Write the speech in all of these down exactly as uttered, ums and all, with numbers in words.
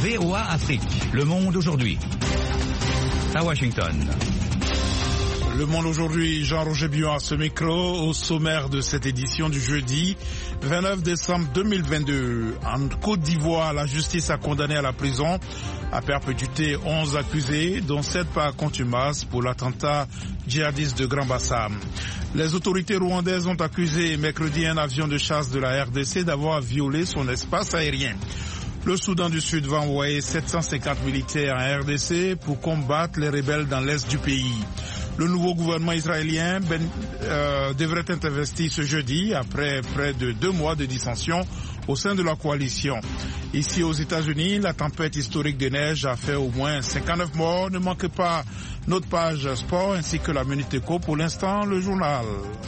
V O A Afrique. Le monde aujourd'hui. À Washington. Le Monde aujourd'hui, Jean-Roger Bion à ce micro, au sommaire de cette édition du jeudi vingt-neuf décembre deux mille vingt-deux. En Côte d'Ivoire, la justice a condamné à la prison à perpétuité onze accusés, dont sept par contumace pour l'attentat djihadiste de Grand Bassam. Les autorités rwandaises ont accusé mercredi un avion de chasse de la R D C d'avoir violé son espace aérien. Le Soudan du Sud va envoyer sept cent cinquante militaires en R D C pour combattre les rebelles dans l'est du pays. Le nouveau gouvernement israélien ben, euh, devrait être investi ce jeudi après près de deux mois de dissension au sein de la coalition. Ici aux États-Unis, la tempête historique de neige a fait au moins cinquante-neuf morts. Ne manquez pas notre page sport ainsi que la Minute Éco. Pour l'instant, le journal.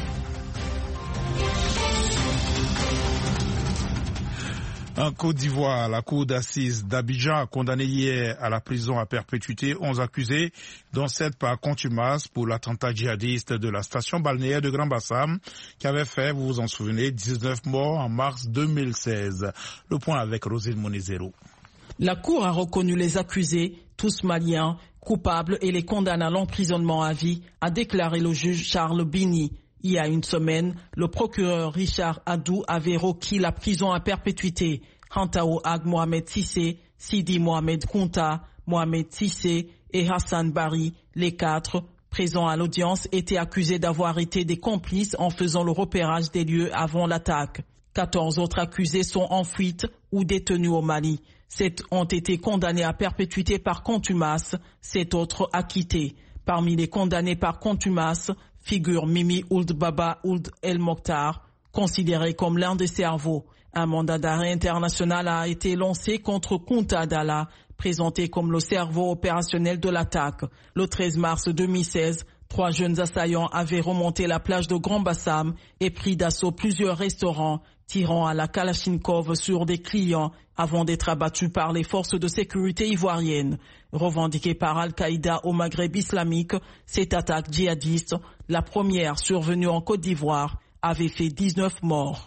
En Côte d'Ivoire, la cour d'assises d'Abidjan a condamné hier à la prison à perpétuité onze accusés, dont sept par contumace pour l'attentat djihadiste de la station balnéaire de Grand Bassam, qui avait fait, vous vous en souvenez, dix-neuf morts en mars deux mille seize. Le point avec Rosine Monizero. La cour a reconnu les accusés, tous maliens, coupables et les condamne à l'emprisonnement à vie, a déclaré le juge Charles Bini. Il y a une semaine, le procureur Richard Adou avait requis la prison à perpétuité. Hantao Ag Mohamed Sissé, Sidi Mohamed Kounta, Mohamed Sissé et Hassan Bari, les quatre, présents à l'audience, étaient accusés d'avoir été des complices en faisant le repérage des lieux avant l'attaque. quatorze autres accusés sont en fuite ou détenus au Mali. Sept ont été condamnés à perpétuité par contumace, sept autres acquittés. Parmi les condamnés par contumace figure Mimi Ould Baba Ould El Mokhtar, considéré comme l'un des cerveaux. Un mandat d'arrêt international a été lancé contre Kounta Dalla, présenté comme le cerveau opérationnel de l'attaque. Le treize mars deux mille seize, trois jeunes assaillants avaient remonté la plage de Grand Bassam et pris d'assaut plusieurs restaurants, tirant à la Kalachnikov sur des clients avant d'être abattus par les forces de sécurité ivoiriennes. Revendiquée par Al-Qaïda au Maghreb islamique, cette attaque djihadiste, la première survenue en Côte d'Ivoire, avait fait dix-neuf morts.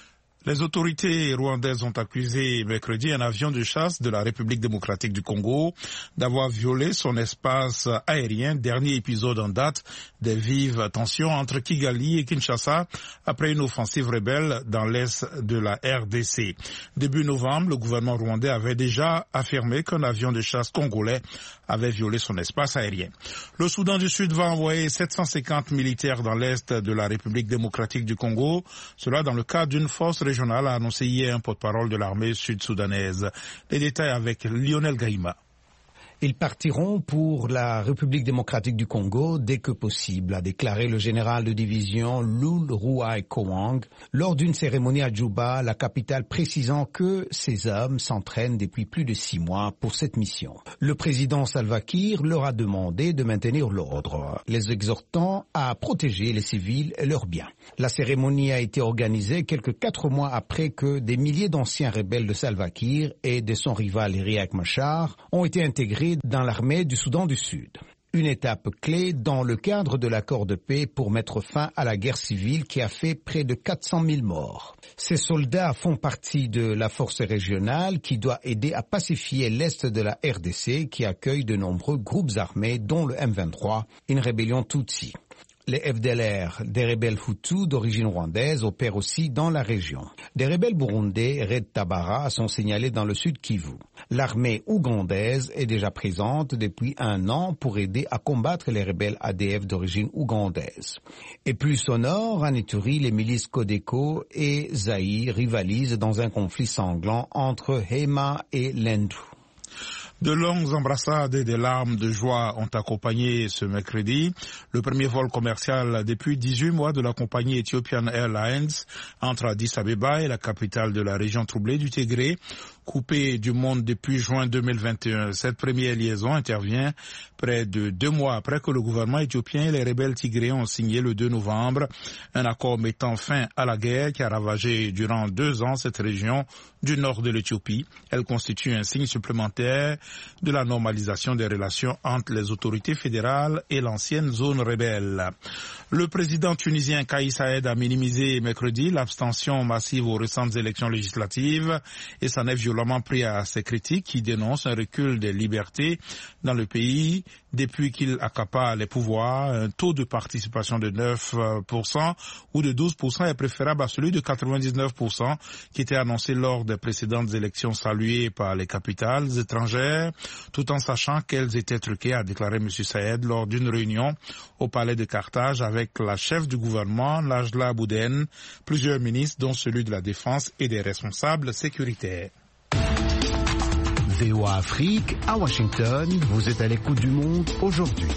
Les autorités rwandaises ont accusé mercredi un avion de chasse de la République démocratique du Congo d'avoir violé son espace aérien, dernier épisode en date des vives tensions entre Kigali et Kinshasa après une offensive rebelle dans l'est de la R D C. Début novembre, le gouvernement rwandais avait déjà affirmé qu'un avion de chasse congolais avait violé son espace aérien. Le Soudan du Sud va envoyer sept cent cinquante militaires dans l'est de la République démocratique du Congo, cela dans le cadre d'une force régionale, a annoncé hier un porte-parole de l'armée sud-soudanaise. Les détails avec Lionel Gaïma. Ils partiront pour la République démocratique du Congo dès que possible, a déclaré le général de division Lul Ruai Kowang lors d'une cérémonie à Djouba, la capitale, précisant que ces hommes s'entraînent depuis plus de six mois pour cette mission. Le président Salva Kiir leur a demandé de maintenir l'ordre, les exhortant à protéger les civils et leurs biens. La cérémonie a été organisée quelques quatre mois après que des milliers d'anciens rebelles de Salva Kiir et de son rival Riek Machar ont été intégrés dans l'armée du Soudan du Sud. Une étape clé dans le cadre de l'accord de paix pour mettre fin à la guerre civile qui a fait près de quatre cent mille morts. Ces soldats font partie de la force régionale qui doit aider à pacifier l'est de la R D C qui accueille de nombreux groupes armés dont le M vingt-trois, une rébellion Tutsi. Les F D L R, des rebelles Hutus d'origine rwandaise, opèrent aussi dans la région. Des rebelles burundais, Red Tabara, sont signalés dans le sud Kivu. L'armée ougandaise est déjà présente depuis un an pour aider à combattre les rebelles A D F d'origine ougandaise. Et plus au nord, en Ituri, les milices Codeco et Zaïre rivalisent dans un conflit sanglant entre Hema et Lendu. De longues embrassades et des larmes de joie ont accompagné ce mercredi le premier vol commercial depuis dix-huit mois de la compagnie Ethiopian Airlines entre Addis Abeba et la capitale de la région troublée du Tigré, coupée du monde depuis juin deux mille vingt et un. Cette première liaison intervient près de deux mois après que le gouvernement éthiopien et les rebelles tigrés ont signé le deux novembre un accord mettant fin à la guerre qui a ravagé durant deux ans cette région du nord de l'Éthiopie. Elle constitue un signe supplémentaire de la normalisation des relations entre les autorités fédérales et l'ancienne zone rebelle. Le président tunisien Kais Saied a minimisé mercredi l'abstention massive aux récentes élections législatives et s'en est violemment pris à ses critiques qui dénoncent un recul des libertés dans le pays depuis qu'il accapare les pouvoirs. Un taux de participation de neuf pour cent ou de douze pour cent est préférable à celui de quatre-vingt-dix-neuf pour cent qui était annoncé lors des précédentes élections saluées par les capitales étrangères, tout en sachant qu'elles étaient truquées, a déclaré M. Saied lors d'une réunion au palais de Carthage avec la chef du gouvernement, Najla Bouden, plusieurs ministres dont celui de la Défense et des responsables sécuritaires. V O A Afrique, à Washington, vous êtes à l'écoute du monde aujourd'hui.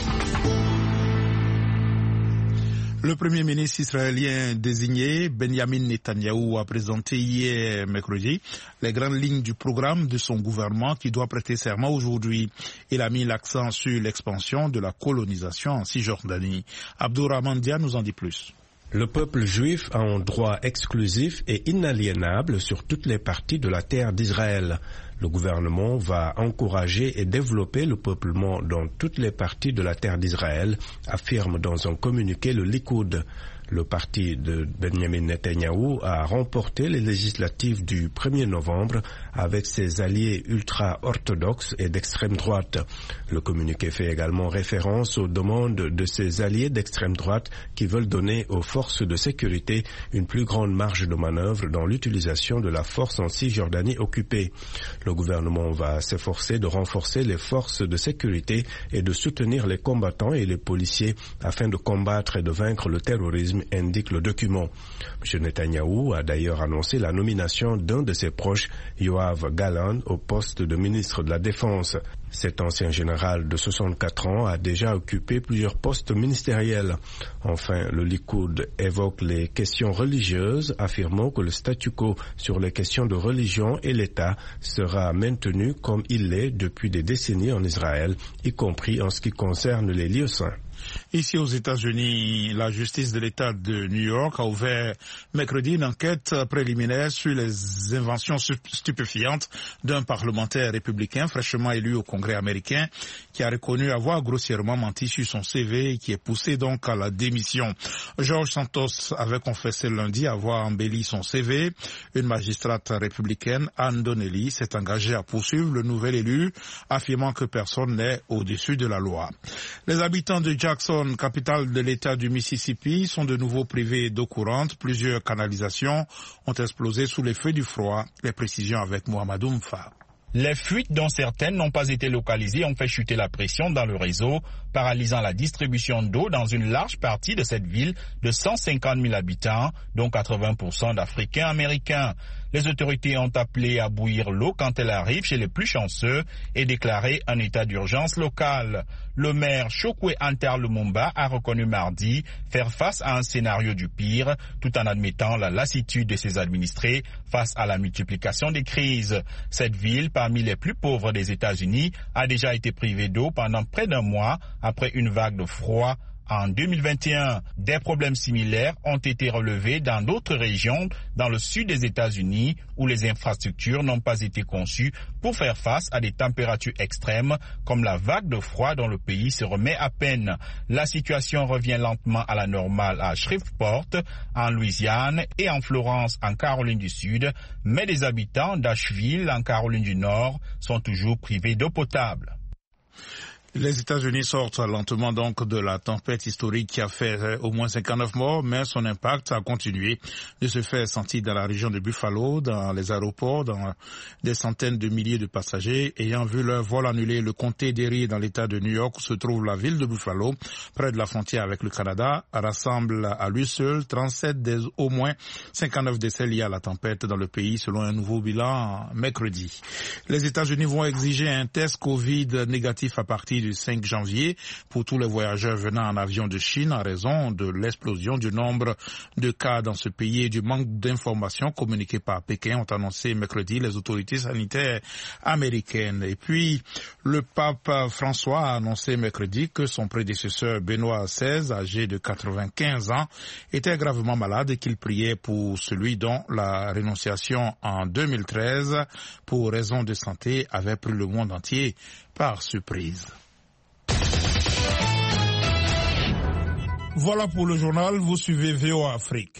Le Premier ministre israélien désigné, Benjamin Netanyahou, a présenté hier mercredi les grandes lignes du programme de son gouvernement qui doit prêter serment aujourd'hui. Il a mis l'accent sur l'expansion de la colonisation en Cisjordanie. Abdourahmane Dia nous en dit plus. Le peuple juif a un droit exclusif et inaliénable sur toutes les parties de la terre d'Israël. Le gouvernement va encourager et développer le peuplement dans toutes les parties de la terre d'Israël, affirme dans un communiqué le Likoud. Le parti de Benjamin Netanyahou a remporté les législatives du premier novembre avec ses alliés ultra-orthodoxes et d'extrême droite. Le communiqué fait également référence aux demandes de ses alliés d'extrême droite qui veulent donner aux forces de sécurité une plus grande marge de manœuvre dans l'utilisation de la force en Cisjordanie occupée. Le gouvernement va s'efforcer de renforcer les forces de sécurité et de soutenir les combattants et les policiers afin de combattre et de vaincre le terrorisme, indique le document. M. Netanyahou a d'ailleurs annoncé la nomination d'un de ses proches, Yoav Gallant, au poste de ministre de la Défense. Cet ancien général de soixante-quatre ans a déjà occupé plusieurs postes ministériels. Enfin, le Likoud évoque les questions religieuses, affirmant que le statu quo sur les questions de religion et l'État sera maintenu comme il l'est depuis des décennies en Israël, y compris en ce qui concerne les lieux saints. Ici aux États-Unis, la justice de l'État de New York a ouvert mercredi une enquête préliminaire sur les inventions stupéfiantes d'un parlementaire républicain fraîchement élu au Congrès américain qui a reconnu avoir grossièrement menti sur son C V et qui est poussé donc à la démission. George Santos avait confessé lundi avoir embelli son C V. Une magistrate républicaine, Ann Donnelly, s'est engagée à poursuivre le nouvel élu, affirmant que personne n'est au-dessus de la loi. Les habitants de Jackson, capitale de l'État du Mississippi, sont de nouveau privés d'eau courante. Plusieurs canalisations ont explosé sous les feux du froid. Les précisions avec Mohamedou Mfa. Les fuites, dont certaines n'ont pas été localisées, ont fait chuter la pression dans le réseau, paralysant la distribution d'eau dans une large partie de cette ville de cent cinquante mille habitants, dont quatre-vingts pour cent d'Africains américains. Les autorités ont appelé à bouillir l'eau quand elle arrive chez les plus chanceux et déclaré un état d'urgence local. Le maire Chokwe Antar Lumumba a reconnu mardi faire face à un scénario du pire, tout en admettant la lassitude de ses administrés face à la multiplication des crises. Cette ville, parmi les plus pauvres des États-Unis, a déjà été privée d'eau pendant près d'un mois après une vague de froid en deux mille vingt et un. Des problèmes similaires ont été relevés dans d'autres régions dans le sud des États-Unis où les infrastructures n'ont pas été conçues pour faire face à des températures extrêmes comme la vague de froid dont le pays se remet à peine. La situation revient lentement à la normale à Shreveport, en Louisiane et en Florence, en Caroline du Sud, mais les habitants d'Asheville, en Caroline du Nord, sont toujours privés d'eau potable. Les États-Unis sortent lentement donc de la tempête historique qui a fait au moins cinquante-neuf morts, mais son impact a continué de se faire sentir dans la région de Buffalo, dans les aéroports, dans des centaines de milliers de passagers ayant vu leur vol annulé. Le comté d'Erie, dans l'État de New York, où se trouve la ville de Buffalo, près de la frontière avec le Canada, rassemble à lui seul trente-sept des au moins cinquante-neuf décès liés à la tempête dans le pays, selon un nouveau bilan mercredi. Les États-Unis vont exiger un test Covid négatif à partir du cinq janvier pour tous les voyageurs venant en avion de Chine en raison de l'explosion du nombre de cas dans ce pays et du manque d'informations communiquées par Pékin, ont annoncé mercredi les autorités sanitaires américaines. Et puis, le pape François a annoncé mercredi que son prédécesseur Benoît seize, âgé de quatre-vingt-quinze ans, était gravement malade et qu'il priait pour celui dont la rénonciation en deux mille treize pour raison de santé avait pris le monde entier par surprise. Voilà pour le journal, vous suivez V O A Afrique.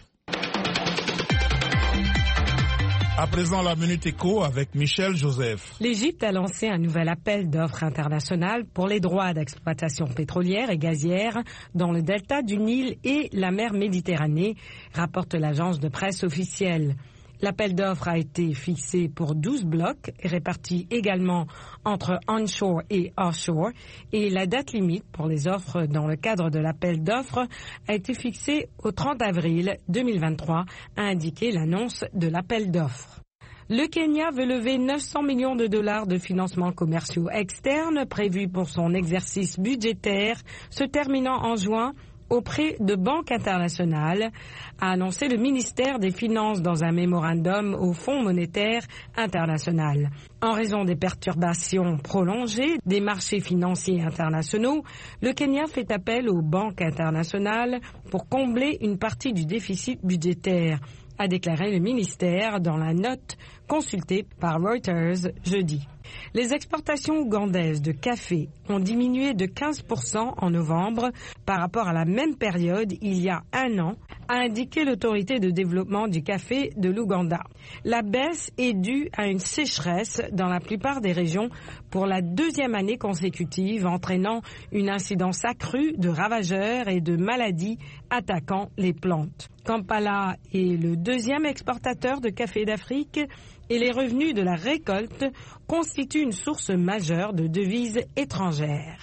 À présent, la Minute Éco avec Michel Joseph. L'Égypte a lancé un nouvel appel d'offres international pour les droits d'exploitation pétrolière et gazière dans le delta du Nil et la mer Méditerranée, rapporte l'agence de presse officielle. L'appel d'offres a été fixé pour douze blocs, répartis également entre onshore et offshore, et la date limite pour les offres dans le cadre de l'appel d'offres a été fixée au trente avril deux mille vingt-trois, a indiqué l'annonce de l'appel d'offres. Le Kenya veut lever neuf cents millions de dollars de financements commerciaux externes prévus pour son exercice budgétaire se terminant en juin auprès de banques internationales, a annoncé le ministère des Finances dans un mémorandum au Fonds monétaire international. En raison des perturbations prolongées des marchés financiers internationaux, le Kenya fait appel aux banques internationales pour combler une partie du déficit budgétaire, a déclaré le ministère dans la note consultée par Reuters jeudi. Les exportations ougandaises de café ont diminué de quinze pour cent en novembre par rapport à la même période il y a un an, a indiqué l'autorité de développement du café de l'Ouganda. La baisse est due à une sécheresse dans la plupart des régions pour la deuxième année consécutive, entraînant une incidence accrue de ravageurs et de maladies attaquant les plantes. Kampala est le deuxième exportateur de café d'Afrique et les revenus de la récolte constituent une source majeure de devises étrangères.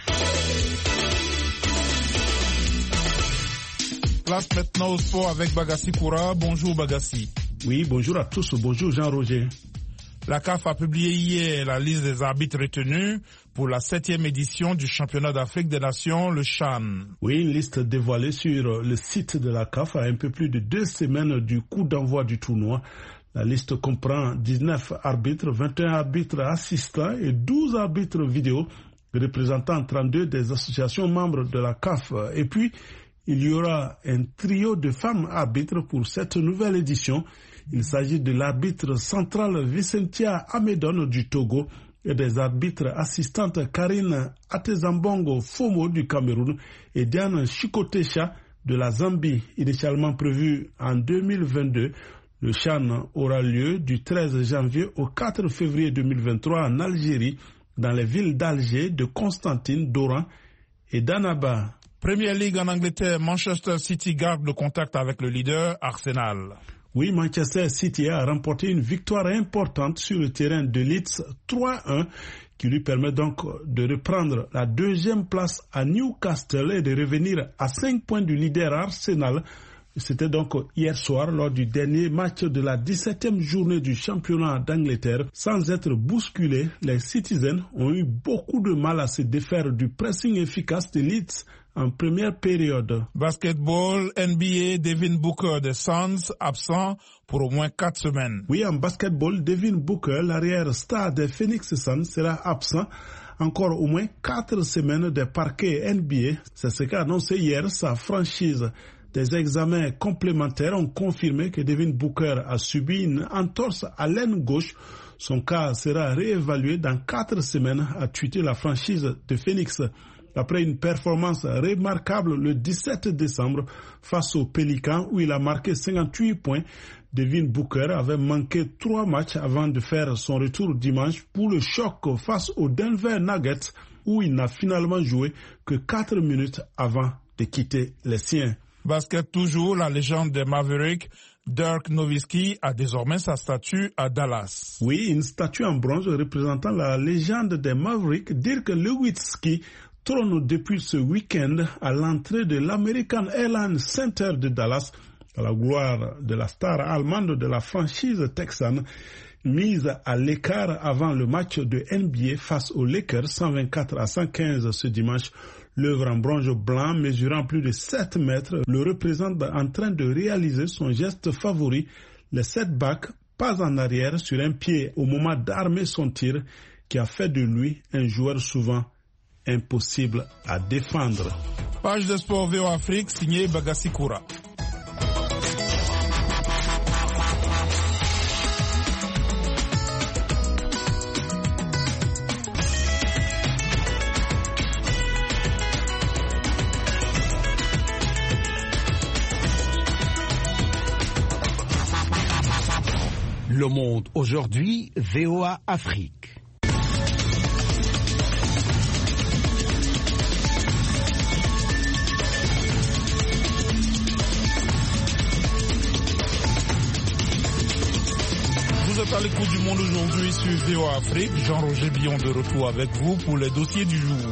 Place maintenant au sport avec Bagassi Koura. Bonjour Bagassi. Oui, bonjour à tous. Bonjour Jean-Roger. La C A F a publié hier la liste des arbitres retenus pour la septième édition du championnat d'Afrique des Nations, le CHAN. Oui, une liste dévoilée sur le site de la C A F à un peu plus de deux semaines du coup d'envoi du tournoi. La liste comprend dix-neuf arbitres, vingt et un arbitres assistants et douze arbitres vidéo représentant trente-deux des associations membres de la C A F. Et puis, il y aura un trio de femmes arbitres pour cette nouvelle édition. Il s'agit de l'arbitre central Vicentia Amedon du Togo et des arbitres assistantes Karine Atezambongo Fomo du Cameroun et Diane Chikotesha de la Zambie, initialement prévu en deux mille vingt-deux. Le CHAN aura lieu du treize janvier au quatre février deux mille vingt-trois en Algérie, dans les villes d'Alger, de Constantine, d'Oran et d'Annaba. Premier League en Angleterre, Manchester City garde le contact avec le leader Arsenal. Oui, Manchester City a remporté une victoire importante sur le terrain de Leeds trois un qui lui permet donc de reprendre la deuxième place à Newcastle et de revenir à cinq points du leader Arsenal. C'était donc hier soir lors du dernier match de la dix-septième journée du championnat d'Angleterre. Sans être bousculés, les Citizens ont eu beaucoup de mal à se défaire du pressing efficace de Leeds en première période. Basketball, N B A, Devin Booker des Suns, absent pour au moins quatre semaines. Oui, en basketball, Devin Booker, l'arrière star des Phoenix Suns, sera absent encore au moins quatre semaines des parquets N B A. C'est ce qu'a annoncé hier sa franchise. Des examens complémentaires ont confirmé que Devin Booker a subi une entorse à l'aine gauche. Son cas sera réévalué dans quatre semaines, a tweeté la franchise de Phoenix. Après une performance remarquable le dix-sept décembre face aux Pélicans où il a marqué cinquante-huit points, Devin Booker avait manqué trois matchs avant de faire son retour dimanche pour le choc face aux Denver Nuggets où il n'a finalement joué que quatre minutes avant de quitter les siens. Basket toujours, la légende des Mavericks, Dirk Nowitzki a désormais sa statue à Dallas. Oui, une statue en bronze représentant la légende des Mavericks, Dirk Nowitzki, trône depuis ce week-end à l'entrée de l'American Airlines Center de Dallas à la gloire de la star allemande de la franchise texane, mise à l'écart avant le match de N B A face aux Lakers cent vingt-quatre à cent quinze ce dimanche. L'œuvre en bronze blanc mesurant plus de sept mètres le représente en train de réaliser son geste favori, le setback, pas en arrière sur un pied au moment d'armer son tir, qui a fait de lui un joueur souvent impossible à défendre. Page de sport V O Afrique, signé Bagassi Koura. Le Monde aujourd'hui, V O A Afrique. Vous êtes à l'écoute du Monde aujourd'hui sur V O A Afrique. Jean-Roger Billon de retour avec vous pour les dossiers du jour.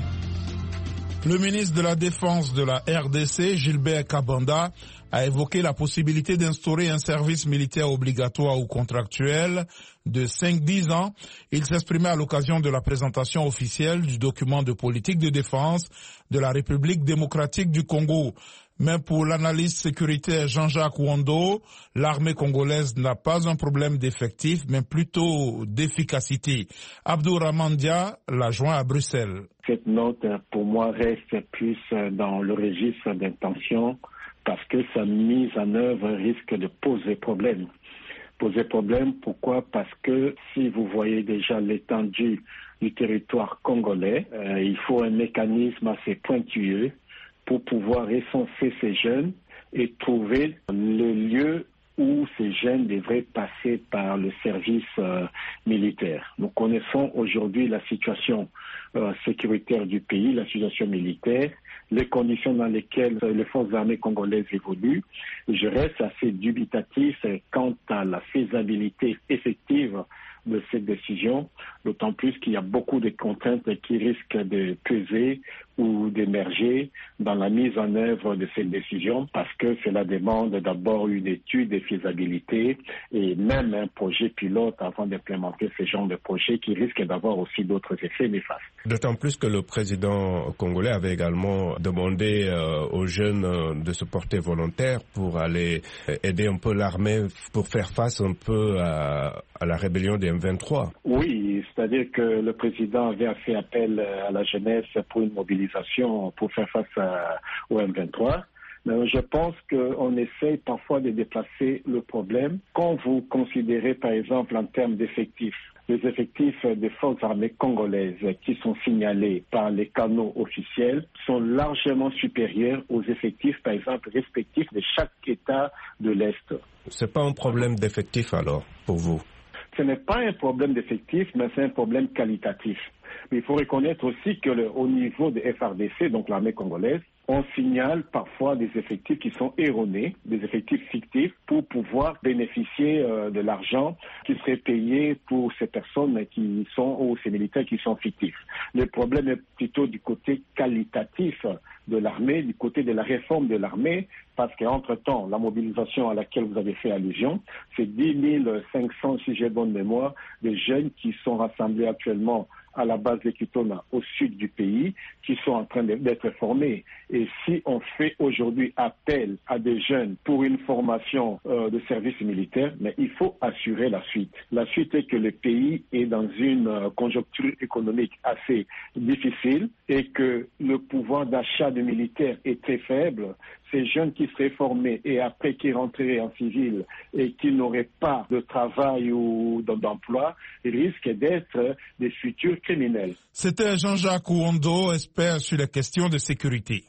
Le ministre de la Défense de la R D C, Gilbert Kabanda, a évoqué la possibilité d'instaurer un service militaire obligatoire ou contractuel de cinq à dix ans. Il s'exprimait à l'occasion de la présentation officielle du document de politique de défense de la République démocratique du Congo. Mais pour l'analyste sécuritaire Jean-Jacques Wondo, l'armée congolaise n'a pas un problème d'effectif, mais plutôt d'efficacité. Abdourahmane Dia l'a joint à Bruxelles. Cette note, pour moi, reste plus dans le registre d'intention parce que sa mise en œuvre risque de poser problème. Poser problème, pourquoi? Parce que si vous voyez déjà l'étendue du territoire congolais, euh, il faut un mécanisme assez pointilleux pour pouvoir recenser ces jeunes et trouver le lieu où ces jeunes devraient passer par le service euh, militaire. Nous connaissons aujourd'hui la situation euh, sécuritaire du pays, la situation militaire, les conditions dans lesquelles les forces armées congolaises évoluent. Je reste assez dubitatif quant à la faisabilité effective de cette décision, d'autant plus qu'il y a beaucoup de contraintes qui risquent de peser ou d'émerger dans la mise en œuvre de cette décision, parce que cela demande d'abord une étude de faisabilité et même un projet pilote avant d'implémenter ce genre de projet qui risque d'avoir aussi d'autres effets néfastes. D'autant plus que le président congolais avait également demandé euh, aux jeunes euh, de se porter volontaires pour aller euh, aider un peu l'armée pour faire face un peu à, à la rébellion des M vingt-trois. Oui, c'est-à-dire que le président avait fait appel à la jeunesse pour une mobilisation pour faire face à, au M vingt-trois. Mais je pense qu'on essaye parfois de déplacer le problème. Quand vous considérez, par exemple, en termes d'effectifs, les effectifs des forces armées congolaises qui sont signalés par les canaux officiels sont largement supérieurs aux effectifs, par exemple, respectifs de chaque État de l'Est. C'est pas un problème d'effectif alors, pour vous? Ce n'est pas un problème d'effectif, mais c'est un problème qualitatif. Mais il faut reconnaître aussi que le, au niveau de F R D C, donc l'armée congolaise, on signale parfois des effectifs qui sont erronés, des effectifs fictifs, pour pouvoir bénéficier euh, de l'argent qui serait payé pour ces personnes qui sont, ou ces militaires qui sont fictifs. Le problème est plutôt du côté qualitatif de l'armée, du côté de la réforme de l'armée, parce qu'entre-temps, la mobilisation à laquelle vous avez fait allusion, c'est dix mille cinq cents, si j'ai bonne mémoire, de jeunes qui sont rassemblés actuellement à la base de Kitona, au sud du pays, qui sont en train d'être formés. Et si on fait aujourd'hui appel à des jeunes pour une formation euh, de service militaire, mais il faut assurer la suite. La suite est que le pays est dans une euh, conjoncture économique assez difficile et que le pouvoir d'achat de militaires est très faible. Ces jeunes qui seraient formés et après qui rentreraient en civil et qui n'auraient pas de travail ou d'emploi risquent d'être des futurs criminels. C'était Jean-Jacques Wondo, expert sur les questions de sécurité.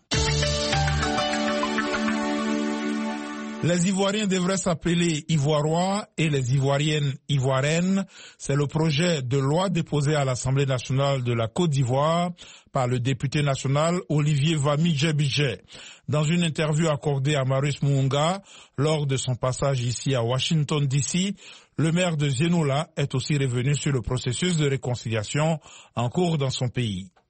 Les Ivoiriens devraient s'appeler Ivoirois et les Ivoiriennes Ivoiriennes. C'est le projet de loi déposé à l'Assemblée nationale de la Côte d'Ivoire par le député national Olivier Vami-Djebidje. Dans une interview accordée à Marius Muunga lors de son passage ici à Washington D C, le maire de Zénoula est aussi revenu sur le processus de réconciliation en cours dans son pays.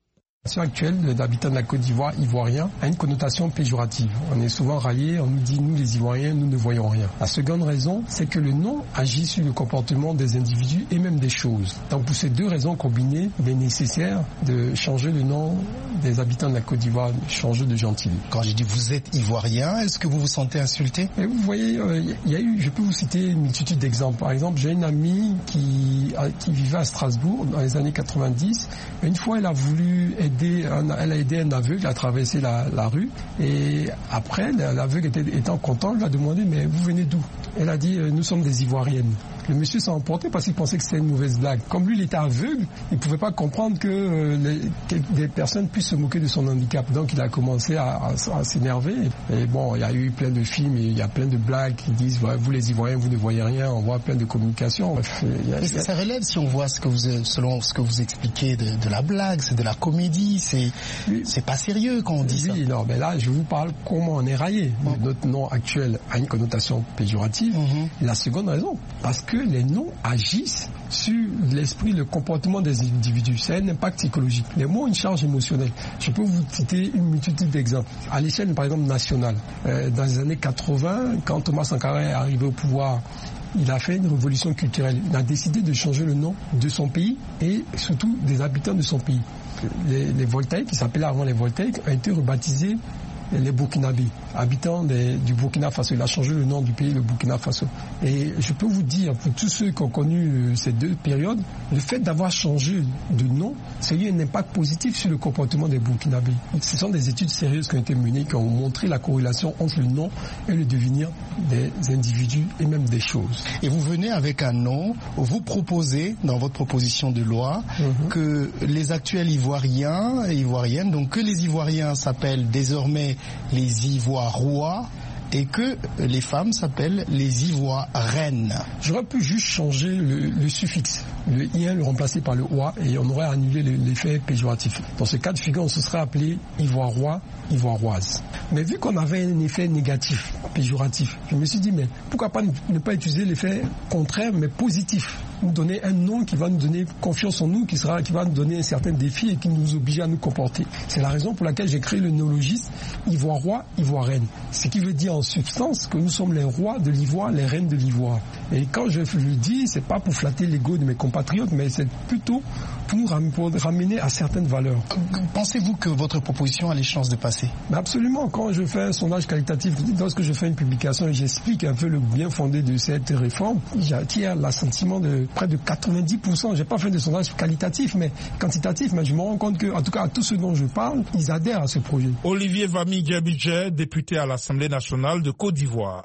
La situation actuelle d'habitants de la Côte d'Ivoire, ivoiriens, a une connotation péjorative. On est souvent ralliés, on nous dit, nous les Ivoiriens, nous ne voyons rien. La seconde raison, c'est que le nom agit sur le comportement des individus et même des choses. Donc pour ces deux raisons combinées, il est nécessaire de changer le nom des habitants de la Côte d'Ivoire, changer de gentil. Quand je dis vous êtes Ivoirien, est-ce que vous vous sentez insulté? Et vous voyez, il euh, y a eu, je peux vous citer une multitude d'exemples. Par exemple, j'ai une amie qui, qui vivait à Strasbourg dans les années quatre-vingt-dix. Une fois, elle a voulu aider, un, elle a aidé un aveugle à traverser la, la rue. Et après, l'aveugle était, étant content, lui a demandé, mais vous venez d'où? Elle a dit, nous sommes des Ivoiriennes. Le monsieur s'est emporté parce qu'il pensait que c'était une mauvaise blague. Comme lui, il était aveugle, il ne pouvait pas comprendre que, euh, les, que des personnes puissent se moquer de son handicap. Donc il a commencé à, à, à s'énerver. Et bon, il y a eu plein de films, et il y a plein de blagues qui disent, ouais, vous les Ivoiriens, vous ne voyez rien. On voit plein de communications. Bref, il y a, Mais ça, ça relève, si on voit ce que vous, selon ce que vous expliquez, de, de la blague, c'est de la comédie, c'est, oui. c'est pas sérieux quand on dit oui, ça. Non, mais là, je vous parle comment on est raillé. Bon. Notre nom actuel a une connotation péjorative. Mm-hmm. La seconde raison, parce que les noms agissent sur l'esprit, le comportement des individus. C'est un impact psychologique. Les mots ont une charge émotionnelle. Je peux vous citer une multitude d'exemples. À l'échelle, par exemple, nationale, euh, dans les années quatre-vingts, quand Thomas Sankara est arrivé au pouvoir, il a fait une révolution culturelle. Il a décidé de changer le nom de son pays et surtout des habitants de son pays. Les, les Voltaïques, qui s'appelaient avant les Voltaïques, ont été rebaptisés les Burkinabés, habitants des, du Burkina Faso. Il a changé le nom du pays, le Burkina Faso. Et je peux vous dire, pour tous ceux qui ont connu euh, ces deux périodes, le fait d'avoir changé de nom, ça a eu un impact positif sur le comportement des Burkinabés. Ce sont des études sérieuses qui ont été menées, qui ont montré la corrélation entre le nom et le devenir des individus et même des choses. Et vous venez avec un nom, vous proposez, dans votre proposition de loi, mm-hmm. que les actuels Ivoiriens et Ivoiriennes, donc que les Ivoiriens s'appellent désormais les Ivoirois et que les femmes s'appellent les Ivoireines. J'aurais pu juste changer le, le suffixe, le ien, le remplacer par le oie, et on aurait annulé l'effet péjoratif. Dans ce cas de figure, on se serait appelé Ivoirois, Ivoiroise. Mais vu qu'on avait un effet négatif, péjoratif, je me suis dit, mais pourquoi pas ne pas utiliser l'effet contraire, mais positif? Nous donner un nom qui va nous donner confiance en nous, qui sera, qui va nous donner un certain défi et qui nous oblige à nous comporter. C'est la raison pour laquelle j'ai créé le néologisme Ivoirois, Ivoireine. Ce qui veut dire en substance que nous sommes les rois de l'Ivoire, les reines de l'Ivoire. Et quand je le dis, c'est pas pour flatter l'ego de mes compatriotes, mais c'est plutôt pour nous ram- pour ramener à certaines valeurs. Pensez-vous que votre proposition a les chances de passer? Mais absolument. Quand je fais un sondage qualitatif, lorsque je fais une publication et j'explique un peu le bien fondé de cette réforme, j'attire l'assentiment de près de quatre-vingt-dix pour cent. J'ai pas fait de sondage qualitatif, mais quantitatif, mais je me rends compte que, en tout cas, à tous ceux dont je parle, ils adhèrent à ce projet. Olivier Vami-Diabidje, député à l'Assemblée nationale de Côte d'Ivoire.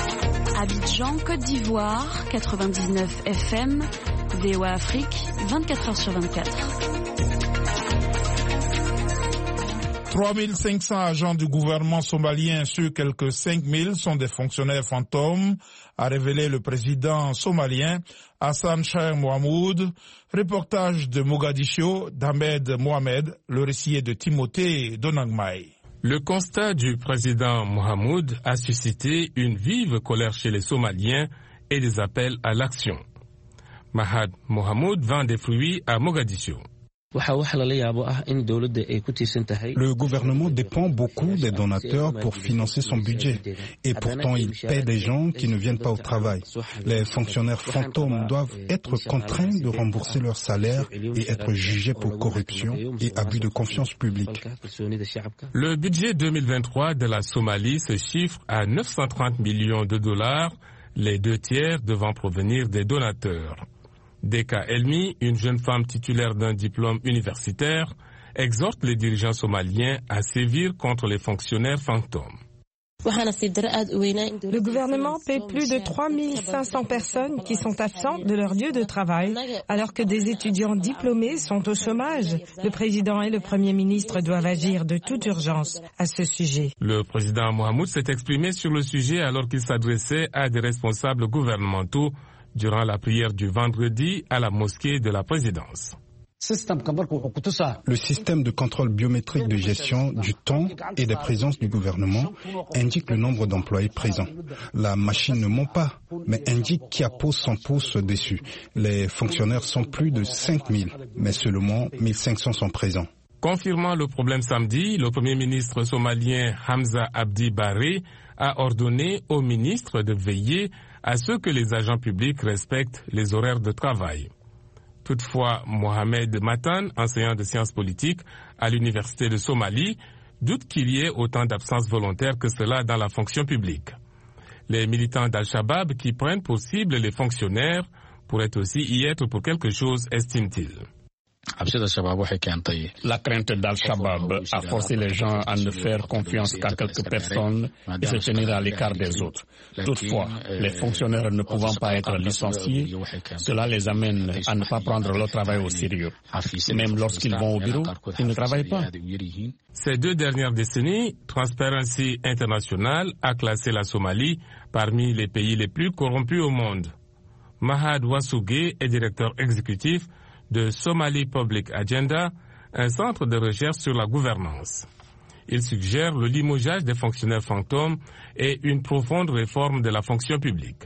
Abidjan, Côte d'Ivoire, quatre-vingt-dix-neuf F M, V O A Afrique, vingt-quatre heures sur vingt-quatre. trois mille cinq cents agents du gouvernement somalien sur quelques cinq mille sont des fonctionnaires fantômes, a révélé le président somalien Hassan Sheikh Mohamoud. Reportage de Mogadiscio d'Ahmed Mohamed, le récit est de Timothée Donangmai. Le constat du président Mohamoud a suscité une vive colère chez les Somaliens et des appels à l'action. Mahad Mohamoud vend des fruits à Mogadiscio. Le gouvernement dépend beaucoup des donateurs pour financer son budget. Et pourtant, il paie des gens qui ne viennent pas au travail. Les fonctionnaires fantômes doivent être contraints de rembourser leur salaire et être jugés pour corruption et abus de confiance publique. Le budget deux mille vingt-trois de la Somalie se chiffre à neuf cent trente millions de dollars, les deux tiers devant provenir des donateurs. Deka Elmi, une jeune femme titulaire d'un diplôme universitaire, exhorte les dirigeants somaliens à sévir contre les fonctionnaires fantômes. Le gouvernement paie plus de trois mille cinq cents personnes qui sont absentes de leur lieu de travail, alors que des étudiants diplômés sont au chômage. Le président et le premier ministre doivent agir de toute urgence à ce sujet. Le président Mohamoud s'est exprimé sur le sujet alors qu'il s'adressait à des responsables gouvernementaux durant la prière du vendredi à la mosquée de la présidence. Le système de contrôle biométrique de gestion du temps et des présences du gouvernement indique le nombre d'employés présents. La machine ne ment pas, mais indique qui appose son pouce dessus. Les fonctionnaires sont plus de cinq mille, mais seulement mille cinq cents sont présents. Confirmant le problème samedi, le Premier ministre somalien Hamza Abdi Barre a ordonné au ministre de veiller à ce que les agents publics respectent les horaires de travail. Toutefois, Mohamed Matan, enseignant de sciences politiques à l'Université de Somalie, doute qu'il y ait autant d'absences volontaires que cela dans la fonction publique. Les militants d'Al-Shabaab qui prennent pour cible les fonctionnaires pourraient aussi y être pour quelque chose, estime-t-il. La crainte d'Al-Shabaab a forcé les gens à ne faire confiance qu'à quelques personnes et se tenir à l'écart des autres. Toutefois, les fonctionnaires ne pouvant pas être licenciés, cela les amène à ne pas prendre leur travail au sérieux. Même lorsqu'ils vont au bureau, ils ne travaillent pas. Ces deux dernières décennies, Transparency International a classé la Somalie parmi les pays les plus corrompus au monde. Mahad Wassougué est directeur exécutif de Somali Public Agenda, un centre de recherche sur la gouvernance. Il suggère le limogeage des fonctionnaires fantômes et une profonde réforme de la fonction publique.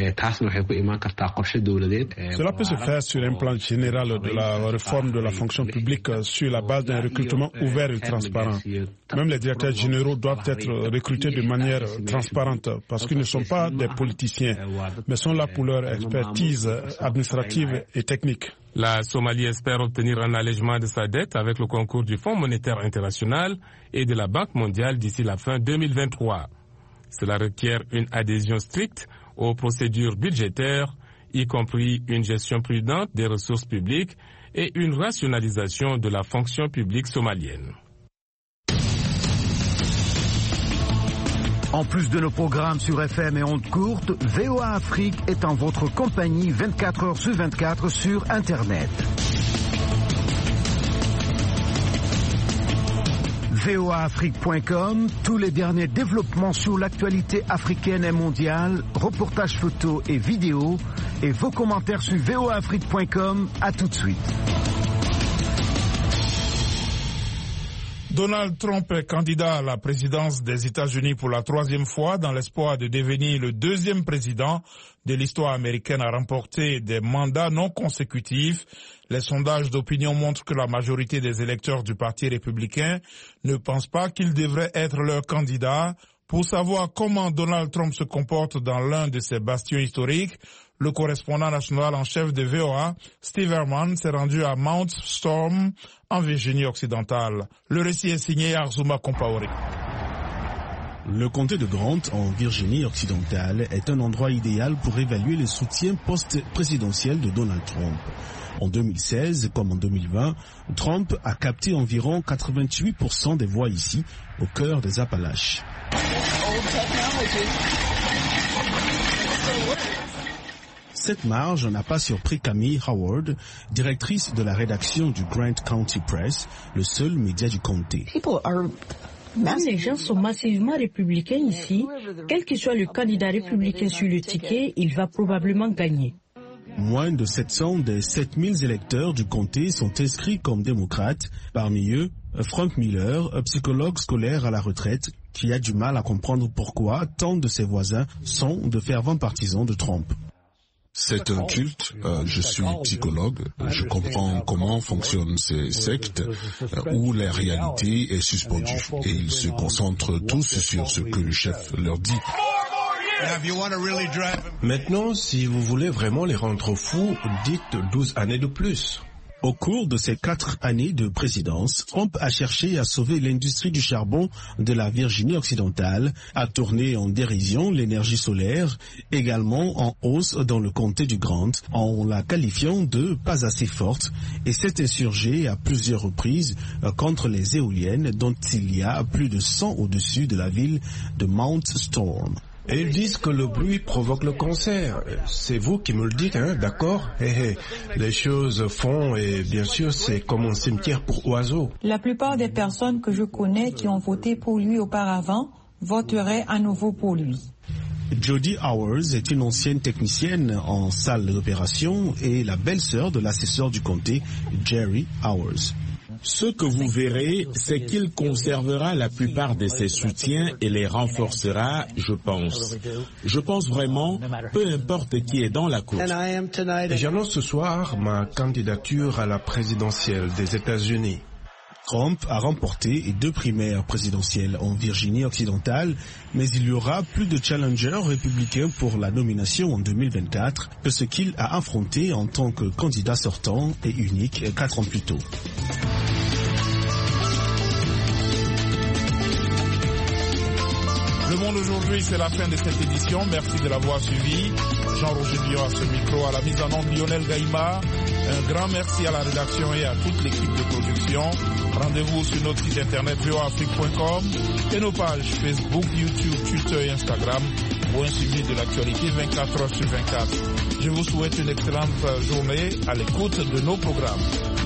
Cela peut se faire sur un plan général de la réforme de la fonction publique sur la base d'un recrutement ouvert et transparent. Même les directeurs généraux doivent être recrutés de manière transparente parce qu'ils ne sont pas des politiciens, mais sont là pour leur expertise administrative et technique. La Somalie espère obtenir un allègement de sa dette avec le concours du Fonds monétaire international et de la Banque mondiale d'ici la fin deux mille vingt-trois. Cela requiert une adhésion stricte aux procédures budgétaires, y compris une gestion prudente des ressources publiques et une rationalisation de la fonction publique somalienne. En plus de nos programmes sur F M et ondes courtes, V O A Afrique est en votre compagnie vingt-quatre heures sur vingt-quatre sur Internet. V O A Afrique point com, tous les derniers développements sur l'actualité africaine et mondiale, reportages photos et vidéos, et vos commentaires sur V O A Afrique point com. À tout de suite. Donald Trump est candidat à la présidence des États-Unis pour la troisième fois dans l'espoir de devenir le deuxième président de l'histoire américaine à remporter des mandats non consécutifs. Les sondages d'opinion montrent que la majorité des électeurs du Parti républicain ne pensent pas qu'il devrait être leur candidat. Pour savoir comment Donald Trump se comporte dans l'un de ses bastions historiques, le correspondant national en chef de V O A, Steve Herman, s'est rendu à Mount Storm, en Virginie-Occidentale. Le récit est signé Arzuma Compaoré. Le comté de Grant, en Virginie-Occidentale, est un endroit idéal pour évaluer le soutien post-présidentiel de Donald Trump. En deux mille seize, comme en deux mille vingt, Trump a capté environ quatre-vingt-huit pour cent des voix ici, au cœur des Appalaches. Cette marge n'a pas surpris Camille Howard, directrice de la rédaction du Grant County Press, le seul média du comté. Les gens sont massivement républicains ici. Quel que soit le candidat républicain sur le ticket, il va probablement gagner. Moins de sept cents des sept mille électeurs du comté sont inscrits comme démocrates. Parmi eux, Frank Miller, un psychologue scolaire à la retraite, qui a du mal à comprendre pourquoi tant de ses voisins sont de fervents partisans de Trump. C'est un culte, euh, je suis psychologue, je comprends comment fonctionnent ces sectes euh, où la réalité est suspendue et ils se concentrent tous sur ce que le chef leur dit. Maintenant, si vous voulez vraiment les rendre fous, dites douze années de plus. Au cours de ces quatre années de présidence, Trump a cherché à sauver l'industrie du charbon de la Virginie-Occidentale, a tourné en dérision l'énergie solaire, également en hausse dans le comté du Grant, en la qualifiant de pas assez forte, et s'est insurgé à plusieurs reprises contre les éoliennes dont il y a plus de cent au-dessus de la ville de Mount Storm. Et ils disent que le bruit provoque le cancer. C'est vous qui me le dites, hein, d'accord? Hey, hey. Les choses font et bien sûr c'est comme un cimetière pour oiseaux. La plupart des personnes que je connais qui ont voté pour lui auparavant voteraient à nouveau pour lui. Jody Howers est une ancienne technicienne en salle d'opération et la belle-sœur de l'assesseur du comté, Jerry Howers. Ce que vous verrez, c'est qu'il conservera la plupart de ses soutiens et les renforcera, je pense. Je pense vraiment, peu importe qui est dans la course. Et j'annonce ce soir ma candidature à la présidentielle des États-Unis. Trump a remporté deux primaires présidentielles en Virginie occidentale, mais il y aura plus de challengers républicains pour la nomination en deux mille vingt-quatre que ce qu'il a affronté en tant que candidat sortant et unique quatre ans plus tôt. Le Monde aujourd'hui, c'est la fin de cette édition. Merci de l'avoir suivi. Jean-Roger Bion à ce micro, à la mise en onde Lionel Gaïma. Un grand merci à la rédaction et à toute l'équipe de production. Rendez-vous sur notre site internet v o afrique point com et nos pages Facebook, YouTube, Twitter et Instagram pour un suivi de l'actualité vingt-quatre heures sur vingt-quatre. Je vous souhaite une excellente journée à l'écoute de nos programmes.